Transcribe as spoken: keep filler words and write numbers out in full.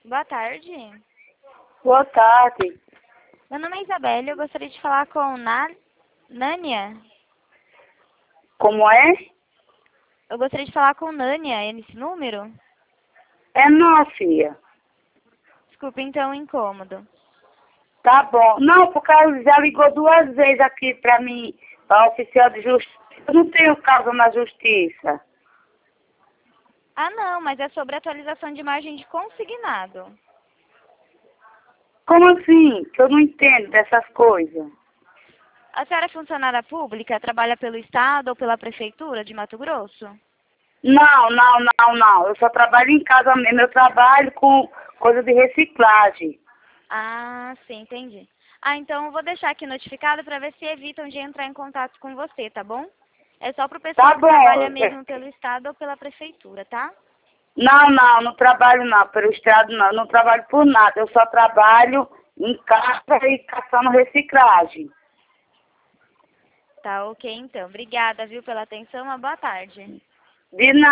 Boa tarde. Boa tarde. Meu nome é Isabelle, eu gostaria de falar com Na... Nânia. Como é? Eu gostaria de falar com Nânia, é nesse número? É não, filha. Desculpe, então, o incômodo. Tá bom. Não, porque ela já ligou duas vezes aqui pra mim, pra oficial de justiça. Eu não tenho causa na justiça. Ah, não, mas é sobre atualização de margem de consignado. Como assim? Que eu não entendo dessas coisas. A senhora é funcionária pública, trabalha pelo Estado ou pela Prefeitura de Mato Grosso? Não, não, não, não. Eu só trabalho em casa mesmo. Eu trabalho com coisa de reciclagem. Ah, sim, entendi. Ah, então eu vou deixar aqui notificado para ver se evitam de entrar em contato com você, tá bom? É só pro pessoal Tá que bom. trabalha mesmo pelo Estado ou pela Prefeitura, tá? Não, não, não trabalho não. Pelo Estado não. Eu não trabalho por nada. Eu só trabalho em casa e caçando reciclagem. Tá ok, então. Obrigada, viu, pela atenção. Uma boa tarde. De nada.